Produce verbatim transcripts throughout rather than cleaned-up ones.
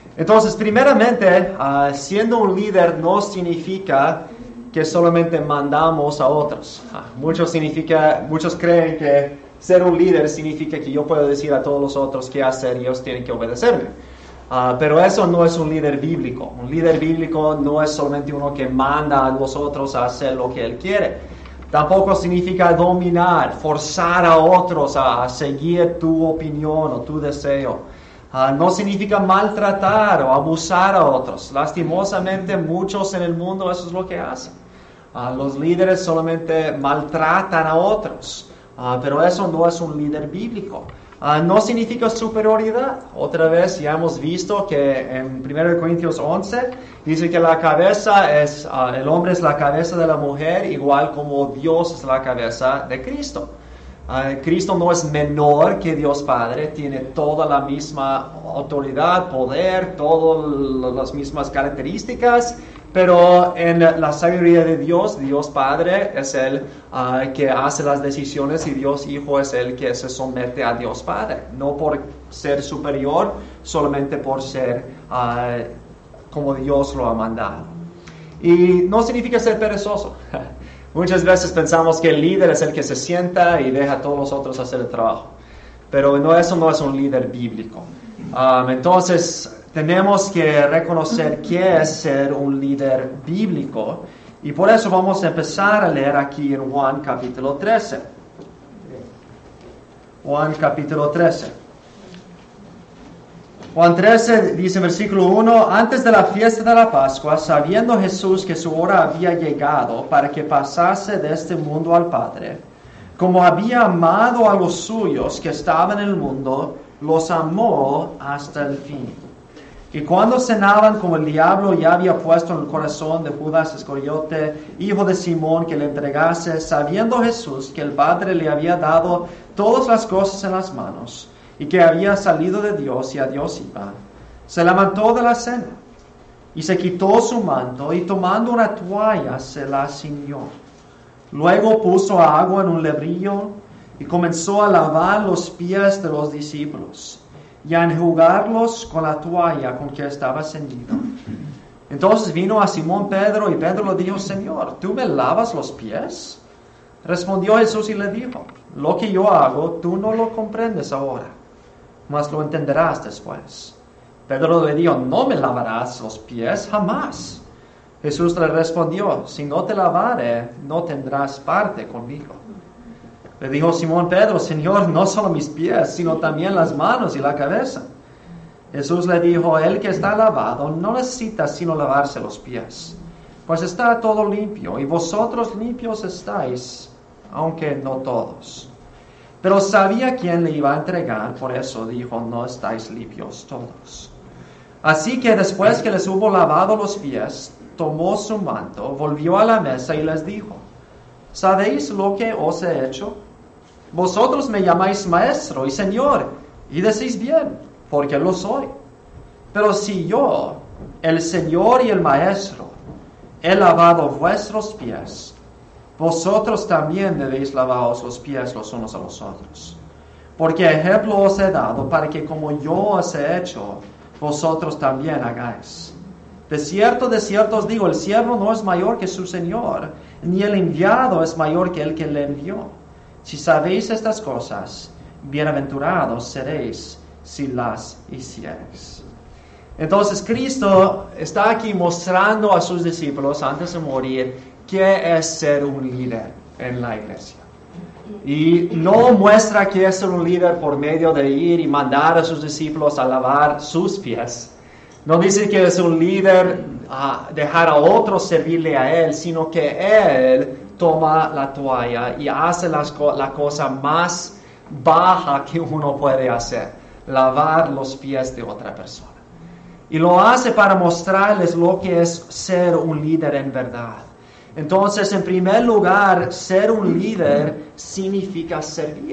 Entonces, primeramente, uh, siendo un líder no significa que solamente mandamos a otros. Uh, muchos, significa, muchos creen que ser un líder significa que yo puedo decir a todos los otros qué hacer y ellos tienen que obedecerme. Uh, pero eso no es un líder bíblico. Un líder bíblico no es solamente uno que manda a los otros a hacer lo que él quiere. Tampoco significa dominar, forzar a otros a, a seguir tu opinión o tu deseo. Uh, no significa maltratar o abusar a otros. Lastimosamente, muchos en el mundo eso es lo que hacen. Uh, los líderes solamente maltratan a otros, uh, pero eso no es un líder bíblico. Uh, no significa superioridad. Otra vez ya hemos visto que en primera Corintios once dice que la cabeza es, uh, el hombre es la cabeza de la mujer, igual como Dios es la cabeza de Cristo. Uh, Cristo no es menor que Dios Padre, tiene toda la misma autoridad, poder, todas las mismas características, pero en la sabiduría de Dios, Dios Padre es el uh, que hace las decisiones y Dios Hijo es el que se somete a Dios Padre, no por ser superior, solamente por ser uh, como Dios lo ha mandado. Y no significa ser perezoso. Muchas veces pensamos que el líder es el que se sienta y deja a todos los otros hacer el trabajo. Pero no, eso no es un líder bíblico. Um, entonces, tenemos que reconocer qué es ser un líder bíblico. Y por eso vamos a empezar a leer aquí en Juan capítulo trece. Juan capítulo trece. Juan trece dice en versículo uno, antes de la fiesta de la Pascua, sabiendo Jesús que su hora había llegado para que pasase de este mundo al Padre, como había amado a los suyos que estaban en el mundo, los amó hasta el fin. Y cuando cenaban, como el diablo ya había puesto en el corazón de Judas Iscariote, hijo de Simón, que le entregase, sabiendo Jesús que el Padre le había dado todas las cosas en las manos, y que había salido de Dios y a Dios iba, se levantó de la cena, y se quitó su manto, y tomando una toalla se la ciñó. Luego puso agua en un lebrillo, y comenzó a lavar los pies de los discípulos, y a enjugarlos con la toalla con que estaba ceñido. Entonces vino a Simón Pedro, y Pedro le dijo, Señor, ¿tú me lavas los pies? Respondió Jesús y le dijo, lo que yo hago, tú no lo comprendes ahora, mas lo entenderás después. Pedro le dijo, no me lavarás los pies jamás. Jesús le respondió, si no te lavare, no tendrás parte conmigo. Le dijo Simón Pedro, Señor, no solo mis pies, sino también las manos y la cabeza. Jesús le dijo, el que está lavado no necesita sino lavarse los pies, pues está todo limpio, y vosotros limpios estáis, aunque no todos. Pero sabía quién le iba a entregar, por eso dijo, no estáis limpios todos. Así que después que les hubo lavado los pies, tomó su manto, volvió a la mesa y les dijo, ¿sabéis lo que os he hecho? Vosotros me llamáis maestro y señor, y decís bien, porque lo soy. Pero si yo, el Señor y el Maestro, he lavado vuestros pies, vosotros también debéis lavaros los pies los unos a los otros. Porque ejemplo os he dado para que como yo os he hecho, vosotros también hagáis. De cierto, de cierto os digo, el siervo no es mayor que su Señor, ni el enviado es mayor que el que le envió. Si sabéis estas cosas, bienaventurados seréis si las hiciereis. Entonces Cristo está aquí mostrando a sus discípulos antes de morir qué es ser un líder en la iglesia. Y no muestra que es ser un líder por medio de ir y mandar a sus discípulos a lavar sus pies. No dice que es un líder a uh, dejar a otros servirle a él, sino que él toma la toalla y hace las co- la cosa más baja que uno puede hacer, lavar los pies de otra persona. Y lo hace para mostrarles lo que es ser un líder en verdad. Entonces, en primer lugar, ser un líder significa servir.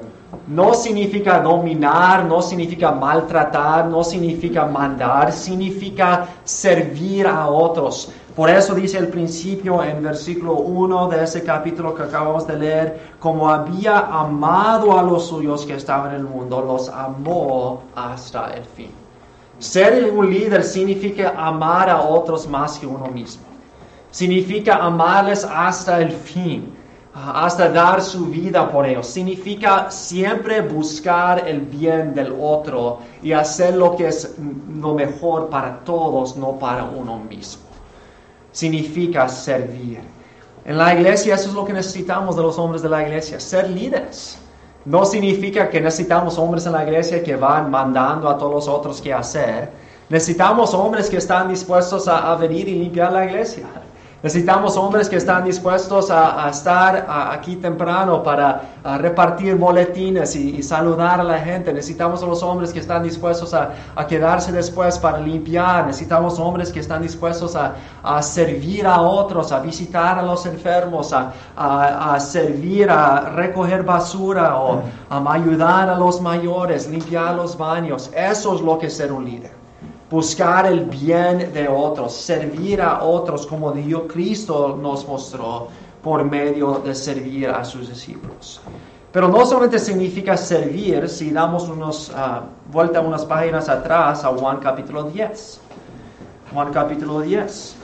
No significa dominar, no significa maltratar, no significa mandar, significa servir a otros. Por eso dice el principio en versículo uno de ese capítulo que acabamos de leer, como había amado a los suyos que estaban en el mundo, los amó hasta el fin. Ser un líder significa amar a otros más que uno mismo. Significa amarles hasta el fin, hasta dar su vida por ellos. Significa siempre buscar el bien del otro y hacer lo que es lo mejor para todos, no para uno mismo. Significa servir. En la iglesia eso es lo que necesitamos de los hombres de la iglesia, ser líderes. No significa que necesitamos hombres en la iglesia que van mandando a todos los otros qué hacer. Necesitamos hombres que están dispuestos a, a venir y limpiar la iglesia. Necesitamos hombres que están dispuestos a, a estar a, aquí temprano para a repartir boletines y, y saludar a la gente. Necesitamos a los hombres que están dispuestos a, a quedarse después para limpiar. Necesitamos hombres que están dispuestos a, a servir a otros, a visitar a los enfermos, a, a, a servir, a recoger basura o a ayudar a los mayores, limpiar los baños. Eso es lo que es ser un líder. Buscar el bien de otros, servir a otros como Dios Cristo nos mostró por medio de servir a sus discípulos. Pero no solamente significa servir, si damos unos, uh, vuelta unas páginas atrás a Juan capítulo diez. Juan capítulo diez.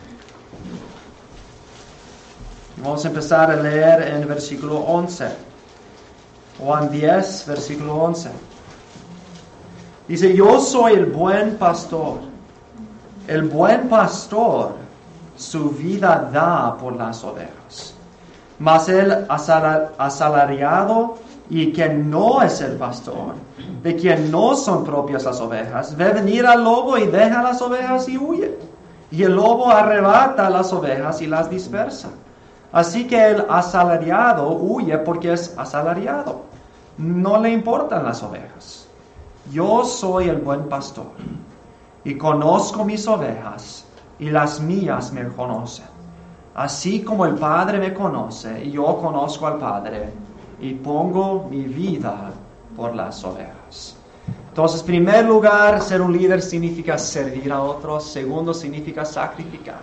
Vamos a empezar a leer en versículo once. Juan diez, versículo once. Dice, yo soy el buen pastor. El buen pastor su vida da por las ovejas. Mas el asalariado y quien no es el pastor, de quien no son propias las ovejas, ve venir al lobo y deja las ovejas y huye. Y el lobo arrebata las ovejas y las dispersa. Así que el asalariado huye porque es asalariado. No le importan las ovejas. Yo soy el buen pastor, y conozco mis ovejas, y las mías me conocen. Así como el Padre me conoce, y yo conozco al Padre, y pongo mi vida por las ovejas. Entonces, en primer lugar, ser un líder significa servir a otros. Segundo, significa sacrificar.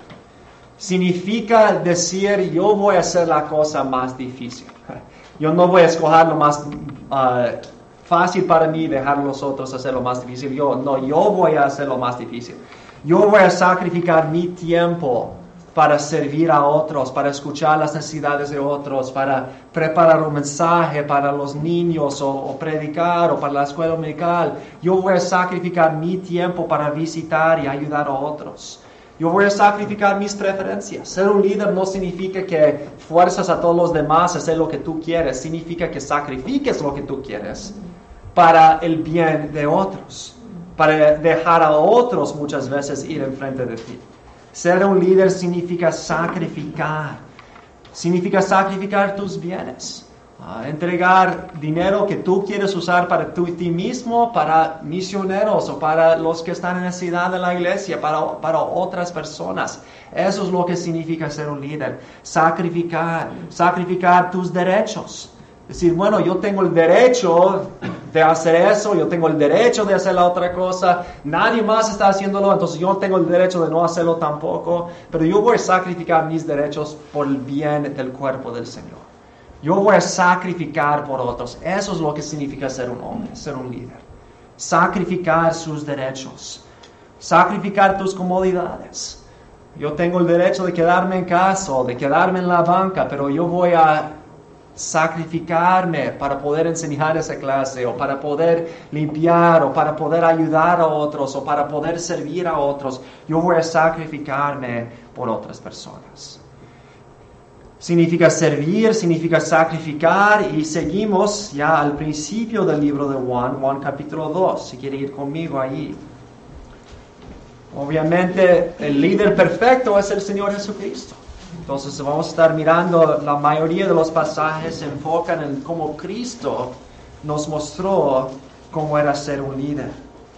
Significa decir, yo voy a hacer la cosa más difícil. Yo no voy a escoger lo más Uh, fácil para mí, dejar a los otros hacer lo más difícil. Yo, no, yo voy a hacer lo más difícil. Yo voy a sacrificar mi tiempo para servir a otros, para escuchar las necesidades de otros, para preparar un mensaje para los niños o, o predicar o para la escuela dominical. Yo voy a sacrificar mi tiempo para visitar y ayudar a otros. Yo voy a sacrificar mis preferencias. Ser un líder no significa que fuerzas a todos los demás a hacer lo que tú quieres. Significa que sacrifiques lo que tú quieres para el bien de otros. Para dejar a otros muchas veces ir enfrente de ti. Ser un líder significa sacrificar. Significa sacrificar tus bienes. Uh, entregar dinero que tú quieres usar para tú, ti mismo, para misioneros o para los que están en necesidad de la iglesia, para, para otras personas. Eso es lo que significa ser un líder. Sacrificar, sacrificar tus derechos. Decir, bueno, yo tengo el derecho de hacer eso, yo tengo el derecho de hacer la otra cosa, nadie más está haciéndolo, entonces yo tengo el derecho de no hacerlo tampoco, pero yo voy a sacrificar mis derechos por el bien del cuerpo del Señor. Yo voy a sacrificar por otros. Eso es lo que significa ser un hombre, ser un líder. Sacrificar sus derechos. Sacrificar tus comodidades. Yo tengo el derecho de quedarme en casa o de quedarme en la banca, pero yo voy a sacrificarme para poder enseñar esa clase o para poder limpiar o para poder ayudar a otros o para poder servir a otros. Yo voy a sacrificarme por otras personas. Significa servir, significa sacrificar, y seguimos ya al principio del libro de Juan, Juan capítulo dos, si quiere ir conmigo ahí. Obviamente el líder perfecto es el Señor Jesucristo. Entonces vamos a estar mirando, la mayoría de los pasajes se enfocan en cómo Cristo nos mostró cómo era ser un líder.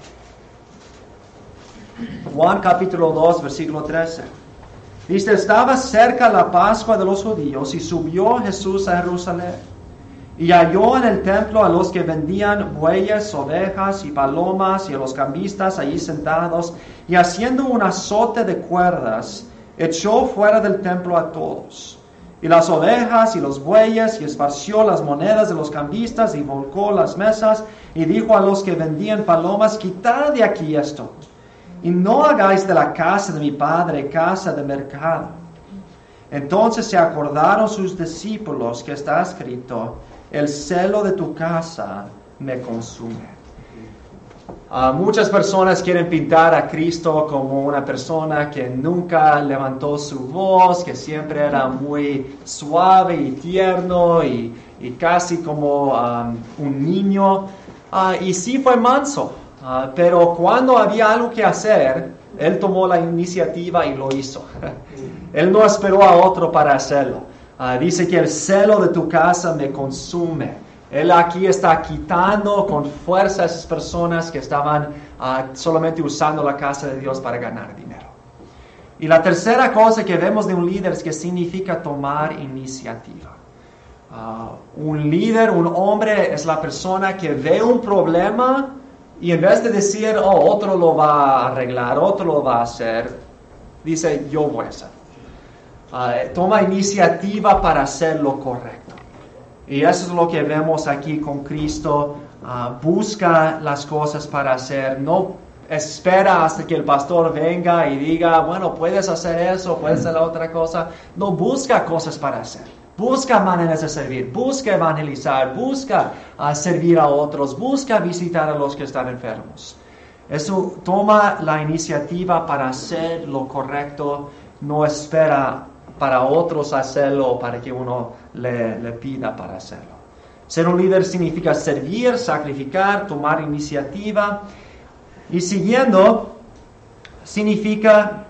Juan capítulo dos, versículo trece. Dice, estaba cerca la Pascua de los judíos y subió Jesús a Jerusalén. Y halló en el templo a los que vendían bueyes, ovejas y palomas y a los cambistas allí sentados. Y haciendo un azote de cuerdas, echó fuera del templo a todos. y las ovejas y los bueyes, y esparció las monedas de los cambistas, y volcó las mesas, y dijo a los que vendían palomas, quitad de aquí esto, y no hagáis de la casa de mi padre casa de mercado. Entonces se acordaron sus discípulos que está escrito, el celo de tu casa me consume. Uh, muchas personas quieren pintar a Cristo como una persona que nunca levantó su voz, que siempre era muy suave y tierno y, y casi como um, un niño. Uh, y sí fue manso, uh, pero cuando había algo que hacer, él tomó la iniciativa y lo hizo. Él no esperó a otro para hacerlo. Uh, dice que el celo de tu casa me consume. Él aquí está quitando con fuerza a esas personas que estaban uh, solamente usando la casa de Dios para ganar dinero. Y la tercera cosa que vemos de un líder es que significa tomar iniciativa. Uh, un líder, un hombre, es la persona que ve un problema y en vez de decir, oh, otro lo va a arreglar, otro lo va a hacer, dice, yo voy a hacer. Uh, toma iniciativa para hacer lo correcto. Y eso es lo que vemos aquí con Cristo. Uh, busca las cosas para hacer. No espera hasta que el pastor venga y diga, bueno, puedes hacer eso, puedes hacer la otra cosa. No, busca cosas para hacer. Busca maneras de servir. Busca evangelizar. Busca uh, servir a otros. Busca visitar a los que están enfermos. Eso toma la iniciativa para hacer lo correcto. No espera para otros hacerlo, para que uno le, le pida para hacerlo. Ser un líder significa servir, sacrificar, tomar iniciativa. Y siguiendo, significa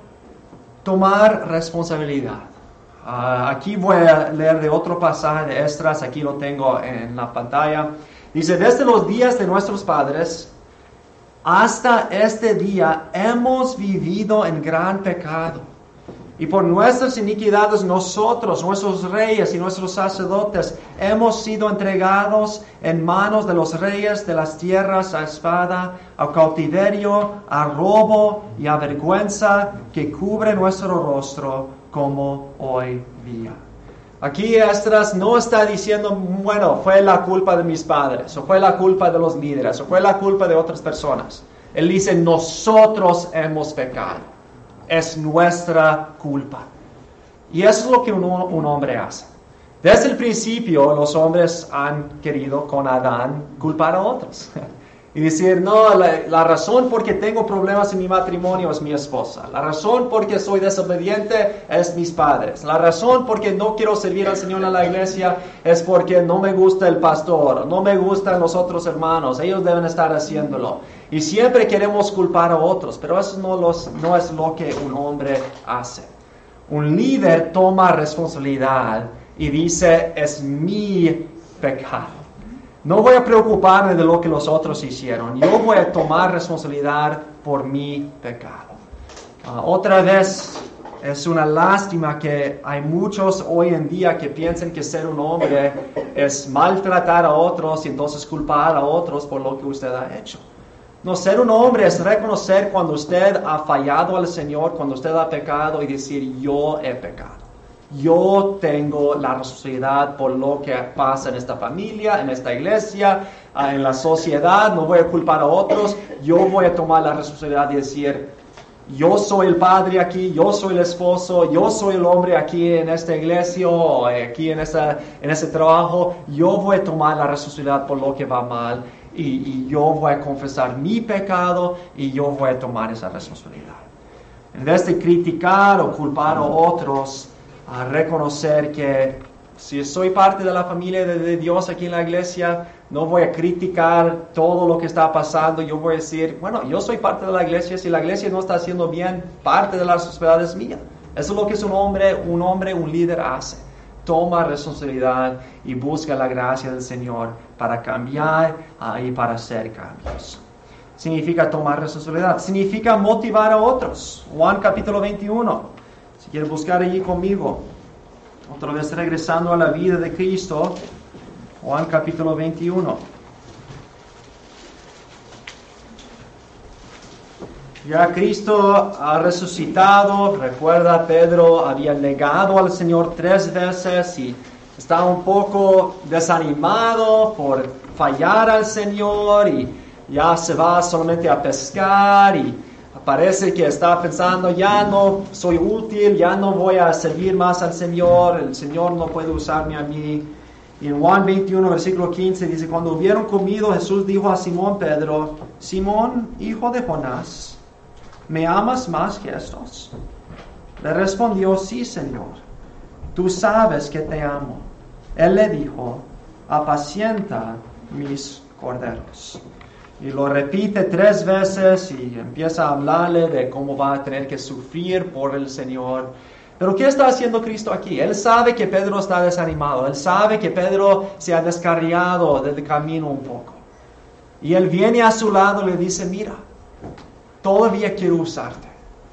tomar responsabilidad. Uh, aquí voy a leer de otro pasaje de Esdras, aquí lo tengo en la pantalla. Dice, desde los días de nuestros padres hasta este día hemos vivido en gran pecado. Y por nuestras iniquidades nosotros, nuestros reyes y nuestros sacerdotes, hemos sido entregados en manos de los reyes de las tierras a espada, a cautiverio, a robo y a vergüenza que cubre nuestro rostro como hoy día. Aquí Esdras no está diciendo, bueno, fue la culpa de mis padres, o fue la culpa de los líderes, o fue la culpa de otras personas. Él dice, nosotros hemos pecado. Es nuestra culpa. Y eso es lo que un, un hombre hace. Desde el principio los hombres han querido con Adán culpar a otros. Y decir, no, la, la razón por qué tengo problemas en mi matrimonio es mi esposa. La razón por qué soy desobediente es mis padres. La razón por qué no quiero servir al Señor en la iglesia es porque no me gusta el pastor, no me gustan los otros hermanos. Ellos deben estar haciéndolo. Y siempre queremos culpar a otros, pero eso no, los, no es lo que un hombre hace. Un líder toma responsabilidad y dice, es mi pecado. No voy a preocuparme de lo que los otros hicieron. Yo voy a tomar responsabilidad por mi pecado. Uh, otra vez, es una lástima que hay muchos hoy en día que piensan que ser un hombre es maltratar a otros y entonces culpar a otros por lo que usted ha hecho. No, ser un hombre es reconocer cuando usted ha fallado al Señor, cuando usted ha pecado y decir, yo he pecado. Yo tengo la responsabilidad por lo que pasa en esta familia, en esta iglesia, en la sociedad. No voy a culpar a otros. Yo voy a tomar la responsabilidad de decir, yo soy el padre aquí, yo soy el esposo, yo soy el hombre aquí en esta iglesia o aquí en, esta, en este trabajo. Yo voy a tomar la responsabilidad por lo que va mal. Y, y yo voy a confesar mi pecado y yo voy a tomar esa responsabilidad. En vez de criticar o culpar a otros, a reconocer que si soy parte de la familia de, de Dios aquí en la iglesia, no voy a criticar todo lo que está pasando. Yo voy a decir, bueno, yo soy parte de la iglesia. Si la iglesia no está haciendo bien, parte de la responsabilidad es mía. Eso es lo que es un hombre, un hombre, un líder hace. Toma responsabilidad y busca la gracia del Señor para cambiar uh, y para hacer cambios. Significa tomar responsabilidad. Significa motivar a otros. Juan capítulo veintiuno. Si quieren buscar allí conmigo. Otra vez regresando a la vida de Cristo. Juan capítulo veintiuno. Ya Cristo ha resucitado. Recuerda, Pedro había negado al Señor tres veces y estaba un poco desanimado por fallar al Señor y ya se va solamente a pescar y parece que está pensando, ya no soy útil, ya no voy a servir más al Señor, el Señor no puede usarme a mí. Y en Juan veintiuno, versículo quince, dice, cuando hubieron comido, Jesús dijo a Simón Pedro, Simón, hijo de Jonás, ¿me amas más que estos? Le respondió, sí, Señor, tú sabes que te amo. Él le dijo, apacienta mis corderos. Y lo repite tres veces y empieza a hablarle de cómo va a tener que sufrir por el Señor. Pero ¿qué está haciendo Cristo aquí? Él sabe que Pedro está desanimado. Él sabe que Pedro se ha descarriado del camino un poco. Y él viene a su lado y le dice, mira, todavía quiero usarte.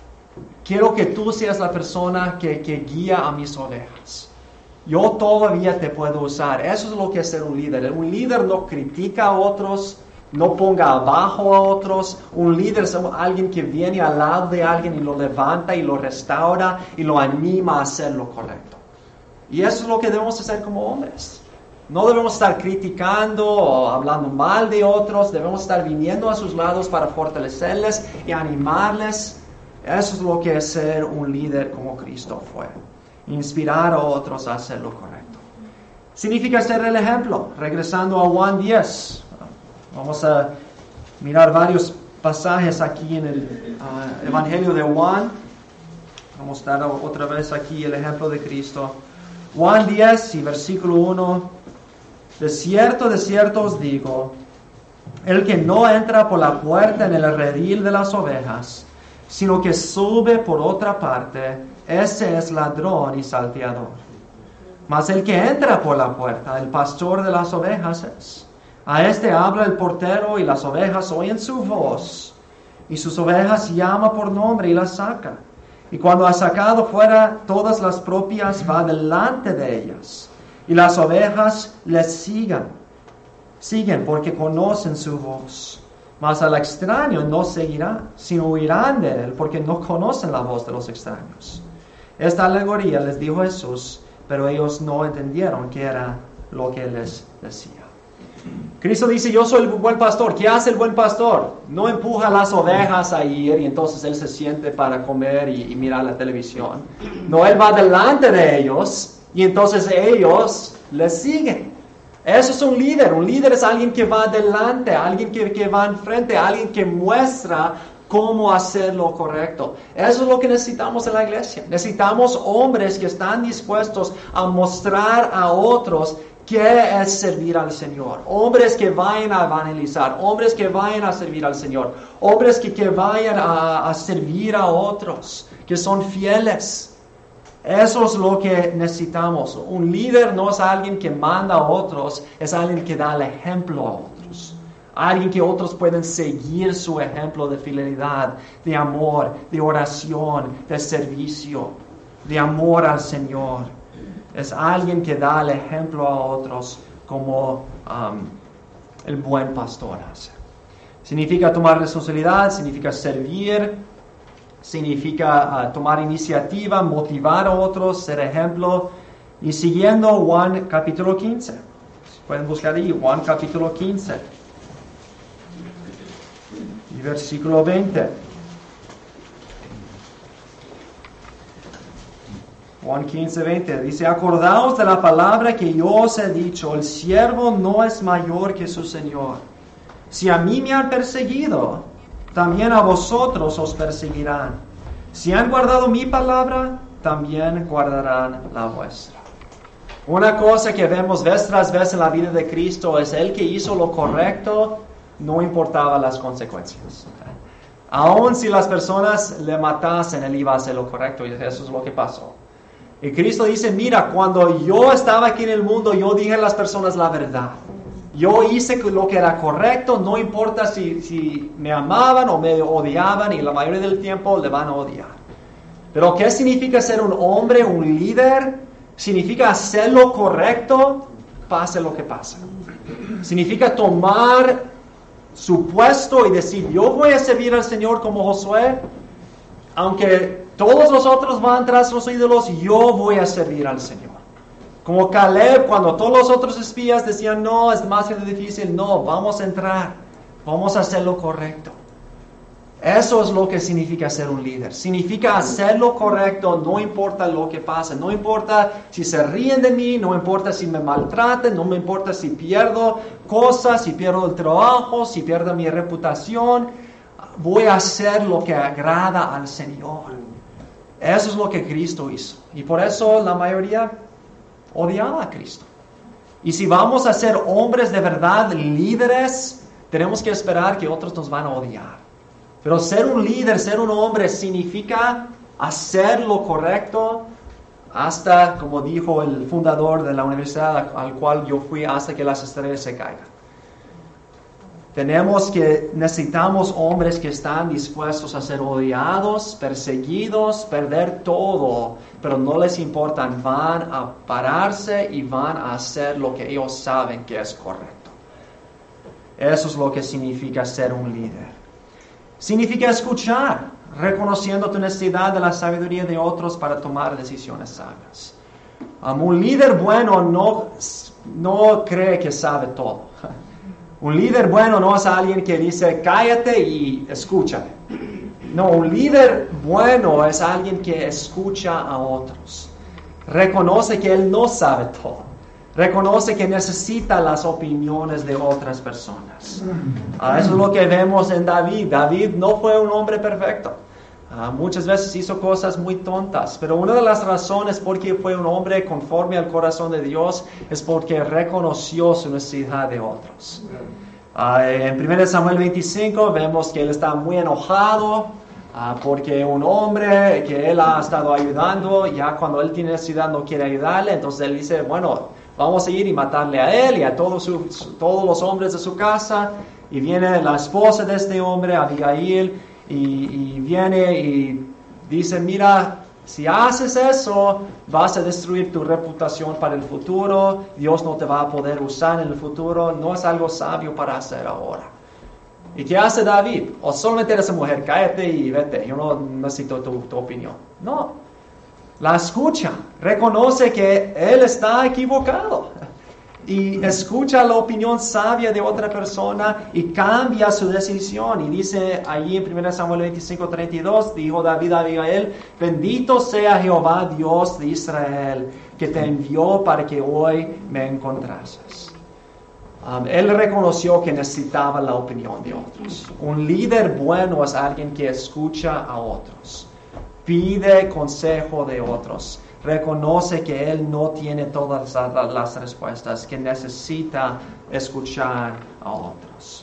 Quiero que tú seas la persona que, que guía a mis ovejas. Yo todavía te puedo usar. Eso es lo que es ser un líder. Un líder no critica a otros, no ponga abajo a otros. Un líder es alguien que viene al lado de alguien y lo levanta y lo restaura y lo anima a hacer lo correcto. Y eso es lo que debemos hacer como hombres. No debemos estar criticando o hablando mal de otros. Debemos estar viniendo a sus lados para fortalecerles y animarles. Eso es lo que es ser un líder como Cristo fue. Inspirar a otros a hacer lo correcto. Significa ser el ejemplo. Regresando a Juan diez. Vamos a mirar varios pasajes aquí en el uh, Evangelio de Juan. Vamos a dar otra vez aquí el ejemplo de Cristo. Juan diez y versículo uno. De cierto, de cierto os digo, el que no entra por la puerta en el redil de las ovejas, sino que sube por otra parte, ese es ladrón y salteador. Mas el que entra por la puerta, el pastor de las ovejas es. A este habla el portero y las ovejas oyen su voz, y sus ovejas llama por nombre y las saca. Y cuando ha sacado fuera todas las propias, va delante de ellas. Y las ovejas les sigan, siguen porque conocen su voz. Mas al extraño no seguirán, sino huirán de él, porque no conocen la voz de los extraños. Esta alegoría les dijo Jesús, pero ellos no entendieron qué era lo que les decía. Cristo dice, yo soy el buen pastor. ¿Qué hace el buen pastor? No empuja a las ovejas a ir y entonces él se siente para comer y, y mirar la televisión. No, él va delante de ellos y entonces ellos le siguen. Eso es un líder. Un líder es alguien que va adelante, alguien que, que va enfrente, alguien que muestra cómo hacer lo correcto. Eso es lo que necesitamos en la iglesia. Necesitamos hombres que están dispuestos a mostrar a otros qué es servir al Señor. Hombres que vayan a evangelizar, hombres que vayan a servir al Señor, hombres que, que vayan a, a servir a otros, que son fieles. Eso es lo que necesitamos. Un líder no es alguien que manda a otros, es alguien que da el ejemplo a otros. Alguien que otros pueden seguir su ejemplo de fidelidad, de amor, de oración, de servicio, de amor al Señor. Es alguien que da el ejemplo a otros como um, el buen pastor hace. Significa tomar responsabilidad, significa servir, significa uh, tomar iniciativa, motivar a otros, ser ejemplo. Y siguiendo Juan capítulo quince. Pueden buscar ahí Juan capítulo quince. Y versículo veinte. Juan quince, veinte. Dice, acordaos de la palabra que yo os he dicho, el siervo no es mayor que su Señor. Si a mí me han perseguido, también a vosotros os perseguirán. Si han guardado mi palabra, también guardarán la vuestra. Una cosa que vemos vez tras vez en la vida de Cristo es el que hizo lo correcto, no importaba las consecuencias. Aun si las personas le matasen, él iba a hacer lo correcto, y eso es lo que pasó. Y Cristo dice, mira, cuando yo estaba aquí en el mundo, yo dije a las personas la verdad. Yo hice lo que era correcto, no importa si, si me amaban o me odiaban, y la mayoría del tiempo le van a odiar. Pero ¿qué significa ser un hombre, un líder? Significa hacer lo correcto, pase lo que pase. Significa tomar su puesto y decir, yo voy a servir al Señor como Josué, aunque todos los otros van tras los ídolos, yo voy a servir al Señor. Como Caleb, cuando todos los otros espías decían, no, es demasiado difícil, no, vamos a entrar, vamos a hacer lo correcto. Eso es lo que significa ser un líder. Significa hacer lo correcto, no importa lo que pase. No importa si se ríen de mí, no importa si me maltratan, no me importa si pierdo cosas, si pierdo el trabajo, si pierdo mi reputación. Voy a hacer lo que agrada al Señor. Eso es lo que Cristo hizo. Y por eso la mayoría odiaba a Cristo. Y si vamos a ser hombres de verdad, líderes, tenemos que esperar que otros nos van a odiar. Pero ser un líder, ser un hombre, significa hacer lo correcto hasta, como dijo el fundador de la universidad al cual yo fui, hasta que las estrellas se caigan. Tenemos que, necesitamos hombres que están dispuestos a ser odiados, perseguidos, perder todo, pero no les importan, van a pararse y van a hacer lo que ellos saben que es correcto. Eso es lo que significa ser un líder. Significa escuchar, reconociendo tu necesidad de la sabiduría de otros para tomar decisiones sabias. Um, un líder bueno no, no cree que sabe todo. Un líder bueno no es alguien que dice, cállate y escúchame. No, un líder bueno es alguien que escucha a otros. Reconoce que él no sabe todo. Reconoce que necesita las opiniones de otras personas. Uh, eso es lo que vemos en David. David no fue un hombre perfecto. Uh, muchas veces hizo cosas muy tontas. Pero una de las razones por qué fue un hombre conforme al corazón de Dios es porque reconoció su necesidad de otros. Uh, en primero Samuel veinticinco vemos que él está muy enojado uh, porque un hombre que él ha estado ayudando, ya cuando él tiene necesidad no quiere ayudarle. Entonces él dice, bueno, vamos a ir y matarle a él y a todos, su, todos los hombres de su casa. Y viene la esposa de este hombre, Abigail, y, y viene y dice, mira, si haces eso, vas a destruir tu reputación para el futuro. Dios no te va a poder usar en el futuro. No es algo sabio para hacer ahora. ¿Y qué hace David? O solamente esa mujer, cállate y vete. Yo no necesito tu, tu opinión. No. La escucha, reconoce que él está equivocado y escucha la opinión sabia de otra persona y cambia su decisión. Y dice allí en primero Samuel veinticinco, treinta y dos, dijo David a Abigail, bendito sea Jehová Dios de Israel, que te envió para que hoy me encontrases. Um, él reconoció que necesitaba la opinión de otros. Un líder bueno es alguien que escucha a otros. Pide consejo de otros. Reconoce que él no tiene todas las respuestas, que necesita escuchar a otros.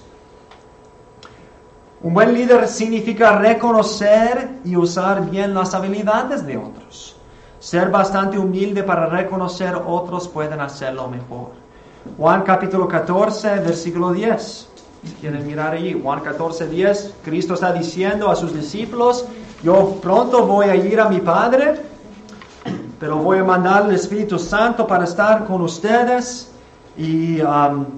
Un buen líder significa reconocer y usar bien las habilidades de otros. Ser bastante humilde para reconocer otros pueden hacerlo mejor. Juan capítulo catorce, versículo diez. Si quieren mirar ahí, Juan catorce, diez, Cristo está diciendo a sus discípulos, yo pronto voy a ir a mi Padre, pero voy a mandar el Espíritu Santo para estar con ustedes. Y um,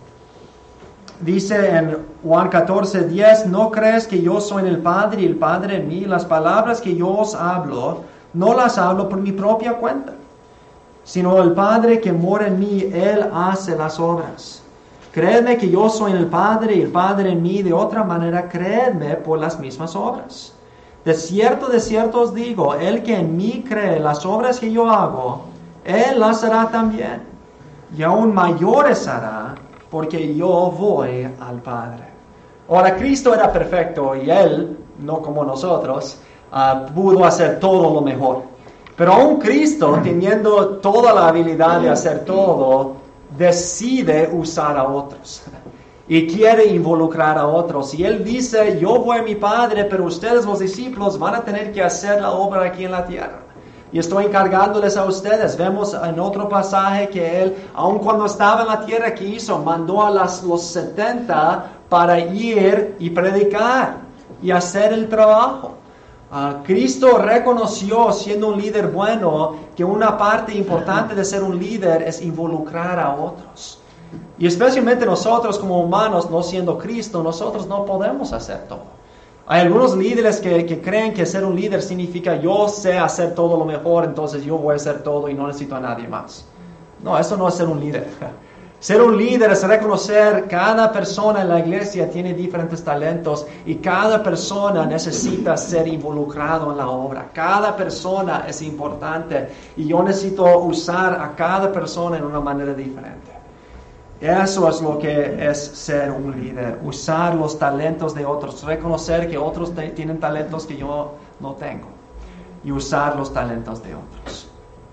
dice en Juan catorce, diez, no crees que yo soy en el Padre y el Padre en mí. Las palabras que yo os hablo, no las hablo por mi propia cuenta, sino el Padre que mora en mí, Él hace las obras. Creedme que yo soy en el Padre y el Padre en mí, de otra manera creedme por las mismas obras. De cierto, de cierto os digo, el que en mí cree las obras que yo hago, él las hará también. Y aún mayores hará, porque yo voy al Padre. Ahora, Cristo era perfecto y él, no como nosotros, uh, pudo hacer todo lo mejor. Pero aún Cristo, teniendo toda la habilidad de hacer todo, decide usar a otros. Y quiere involucrar a otros. Y Él dice, yo voy a mi Padre, pero ustedes los discípulos van a tener que hacer la obra aquí en la tierra. Y estoy encargándoles a ustedes. Vemos en otro pasaje que Él, aun cuando estaba en la tierra, ¿qué hizo? Mandó a las, los setenta para ir y predicar y hacer el trabajo. Uh, Cristo reconoció, siendo un líder bueno, que una parte importante de ser un líder es involucrar a otros. Y especialmente nosotros como humanos, no siendo Cristo, nosotros no podemos hacer todo. Hay algunos líderes que, que creen que ser un líder significa yo sé hacer todo lo mejor, entonces yo voy a hacer todo y no necesito a nadie más. No, eso no es ser un líder. Ser un líder es reconocer que cada persona en la iglesia tiene diferentes talentos y cada persona necesita ser involucrado en la obra. Cada persona es importante y yo necesito usar a cada persona en una manera diferente. Eso es lo que es ser un líder, usar los talentos de otros, reconocer que otros te- tienen talentos que yo no tengo y usar los talentos de otros.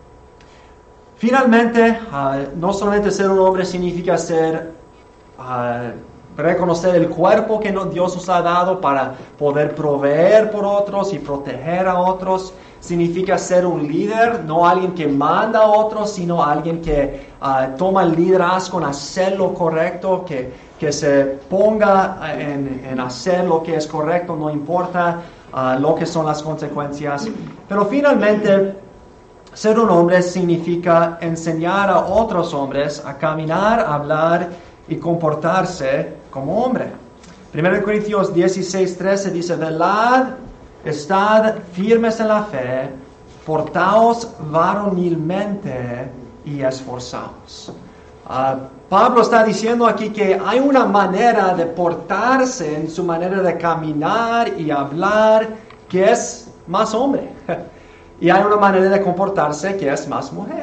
Finalmente, uh, no solamente ser un hombre significa ser, uh, reconocer el cuerpo que Dios nos ha dado para poder proveer por otros y proteger a otros. Significa ser un líder, no alguien que manda a otros, sino alguien que uh, toma el liderazgo en hacer lo correcto, que, que se ponga en, en hacer lo que es correcto, no importa uh, lo que son las consecuencias. Pero finalmente, ser un hombre significa enseñar a otros hombres a caminar, hablar y comportarse como hombre. primera Corintios dieciséis, trece dice, velad, estad firmes en la fe, portaos varonilmente y esforzaos. Uh, Pablo está diciendo aquí que hay una manera de portarse en su manera de caminar y hablar que es más hombre. Y hay una manera de comportarse que es más mujer.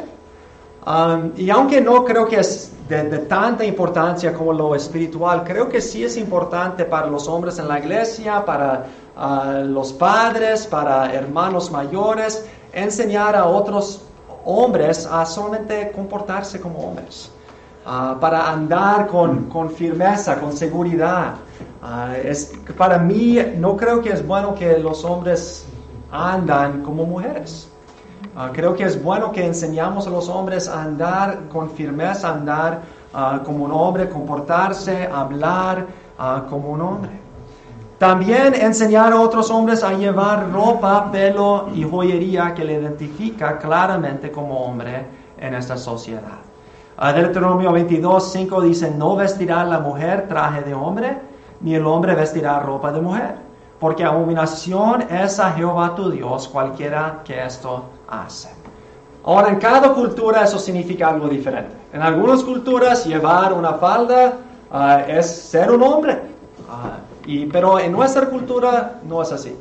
Um, y aunque no creo que es de, de tanta importancia como lo espiritual, creo que sí es importante para los hombres en la iglesia, para uh, los padres, para hermanos mayores, enseñar a otros hombres a solamente comportarse como hombres. Uh, para andar con, con firmeza, con seguridad. Uh, es, para mí, no creo que es bueno que los hombres andan como mujeres. Uh, creo que es bueno que enseñamos a los hombres a andar con firmeza, andar uh, como un hombre, comportarse, hablar uh, como un hombre. También enseñar a otros hombres a llevar ropa, pelo y joyería que le identifica claramente como hombre en esta sociedad. Uh, Deuteronomio veintidós, cinco dice, no vestirá la mujer traje de hombre, ni el hombre vestirá ropa de mujer. Porque abominación es a Jehová tu Dios cualquiera que esto hace. Ahora, en cada cultura eso significa algo diferente. En algunas culturas llevar una falda uh, es ser un hombre. Uh, y, pero en nuestra cultura no es así.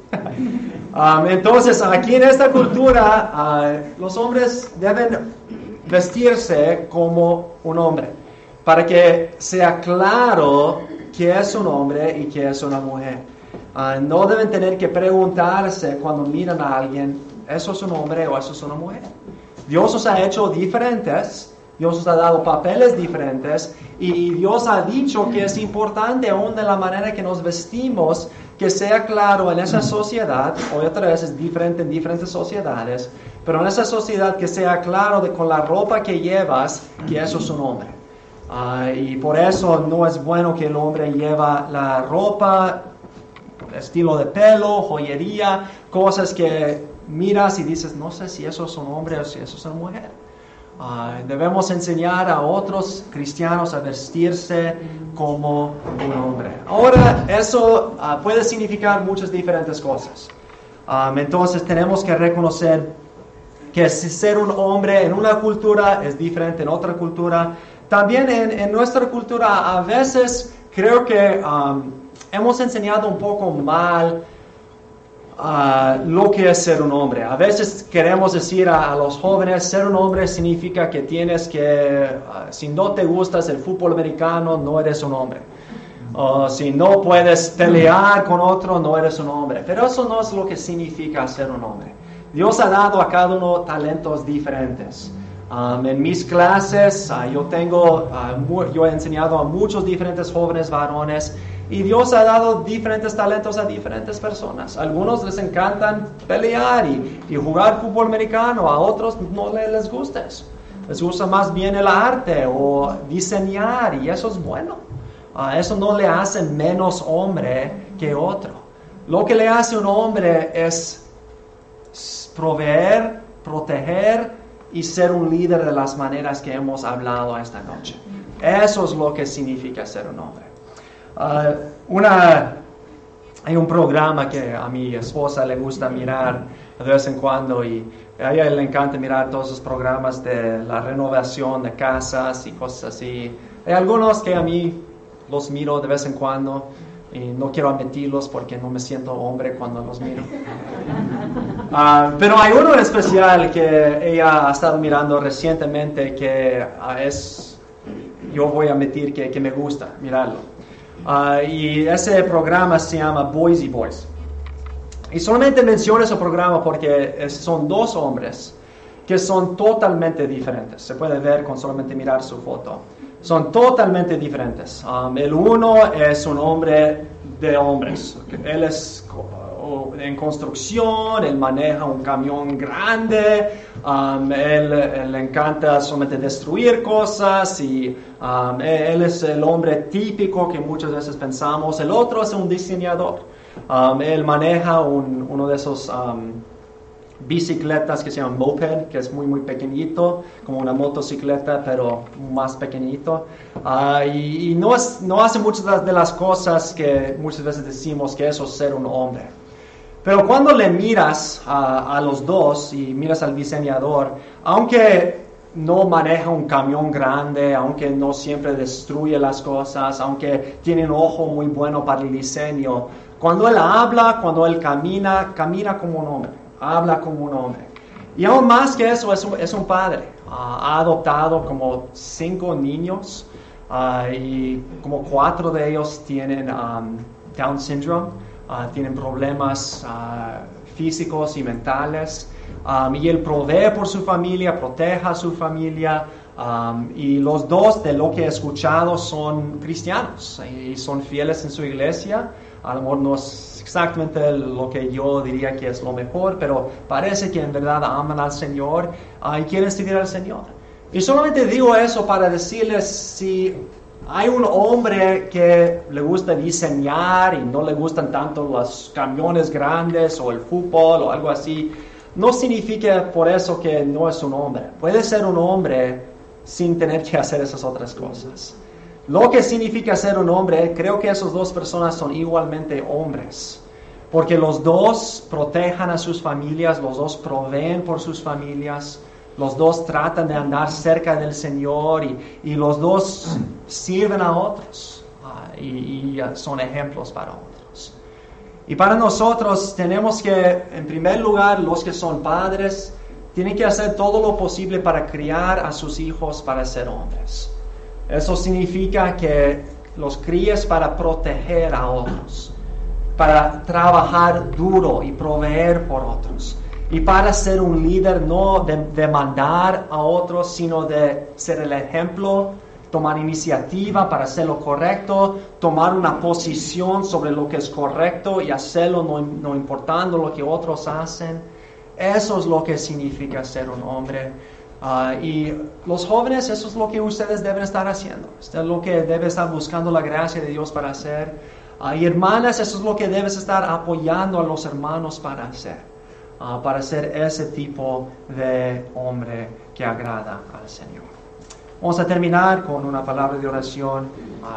um, entonces, aquí en esta cultura, uh, los hombres deben vestirse como un hombre. Para que sea claro qué es un hombre y qué es una mujer. Uh, no deben tener que preguntarse cuando miran a alguien, ¿eso es un hombre o eso es una mujer? Dios nos ha hecho diferentes, Dios nos ha dado papeles diferentes y, y Dios ha dicho que es importante aún de la manera que nos vestimos, que sea claro en esa sociedad, o otra vez es diferente en diferentes sociedades, pero en esa sociedad que sea claro de con la ropa que llevas que eso es un hombre. Uh, y por eso no es bueno que el hombre lleva la ropa, estilo de pelo, joyería, cosas que miras y dices, no sé si eso es un hombre o si eso es una mujer. Uh, debemos enseñar a otros cristianos a vestirse como un hombre. Ahora, eso uh, puede significar muchas diferentes cosas. Um, entonces, tenemos que reconocer que ser un hombre en una cultura es diferente en otra cultura. También en, en nuestra cultura, a veces creo que Um, hemos enseñado un poco mal uh, lo que es ser un hombre. A veces queremos decir a, a los jóvenes, ser un hombre significa que tienes que, uh, si no te gustas el fútbol americano, no eres un hombre. O uh, si no puedes pelear con otro, no eres un hombre. Pero eso no es lo que significa ser un hombre. Dios ha dado a cada uno talentos diferentes. Um, en mis clases, uh, yo tengo, uh, mu- yo he enseñado a muchos diferentes jóvenes varones. Y Dios ha dado diferentes talentos a diferentes personas. A algunos les encantan pelear y, y jugar fútbol americano, a otros no les gusta eso. Les gusta más bien el arte o diseñar y eso es bueno. Uh, eso no le hace menos hombre que otro. Lo que le hace un hombre es proveer, proteger y ser un líder de las maneras que hemos hablado esta noche. Eso es lo que significa ser un hombre. Uh, una, hay un programa que a mi esposa le gusta mirar de vez en cuando y a ella le encanta mirar todos esos programas de la renovación de casas y cosas así. Hay algunos que a mí los miro de vez en cuando y no quiero admitirlos porque no me siento hombre cuando los miro. Uh, pero hay uno en especial que ella ha estado mirando recientemente que uh, es, yo voy a admitir que, que me gusta mirarlo. Uh, y ese programa se llama Boys y Boys. Y solamente menciono ese programa porque es, son dos hombres que son totalmente diferentes. Se puede ver con solamente mirar su foto. Son totalmente diferentes. Um, el uno es un hombre de hombres. Él es en construcción, él maneja un camión grande, um, él, él le encanta solamente destruir cosas y um, él es el hombre típico que muchas veces pensamos. El otro es un diseñador. Um, él maneja un, uno de esos um, bicicletas que se llaman moped, que es muy muy pequeñito, como una motocicleta, pero más pequeñito. Uh, y y no, es, no hace muchas de las cosas que muchas veces decimos que eso es ser un hombre. Pero cuando le miras a, a los dos y miras al diseñador, aunque no maneja un camión grande, aunque no siempre destruye las cosas, aunque tiene un ojo muy bueno para el diseño, cuando él habla, cuando él camina, camina como un hombre, habla como un hombre. Y aún más que eso, es un, es un padre. Uh, ha adoptado como cinco niños uh, y como cuatro de ellos tienen um, Down syndrome. Uh, tienen problemas uh, físicos y mentales, um, y él provee por su familia, protege a su familia, um, y los dos, de lo que he escuchado, son cristianos y son fieles en su iglesia. A lo mejor no es exactamente lo que yo diría que es lo mejor, pero parece que en verdad aman al Señor uh, y quieren seguir al Señor. Y solamente digo eso para decirles, si hay un hombre que le gusta diseñar y no le gustan tanto los camiones grandes o el fútbol o algo así, no significa por eso que no es un hombre. Puede ser un hombre sin tener que hacer esas otras cosas. Lo que significa ser un hombre, creo que esas dos personas son igualmente hombres, porque los dos protejan a sus familias, los dos proveen por sus familias, los dos tratan de andar cerca del Señor y, y los dos sirven a otros uh, y, y son ejemplos para otros. Y para nosotros tenemos que, en primer lugar, los que son padres, tienen que hacer todo lo posible para criar a sus hijos para ser hombres. Eso significa que los críes para proteger a otros, para trabajar duro y proveer por otros. Y para ser un líder, no de, de mandar a otros, sino de ser el ejemplo, tomar iniciativa para hacer lo correcto, tomar una posición sobre lo que es correcto y hacerlo no, no importando lo que otros hacen. Eso es lo que significa ser un hombre. Uh, y los jóvenes, eso es lo que ustedes deben estar haciendo. Esto es lo que deben estar buscando la gracia de Dios para hacer. Uh, y hermanas, eso es lo que debes estar apoyando a los hermanos para hacer. Uh, para ser ese tipo de hombre que agrada al Señor. Vamos a terminar con una palabra de oración. Uh,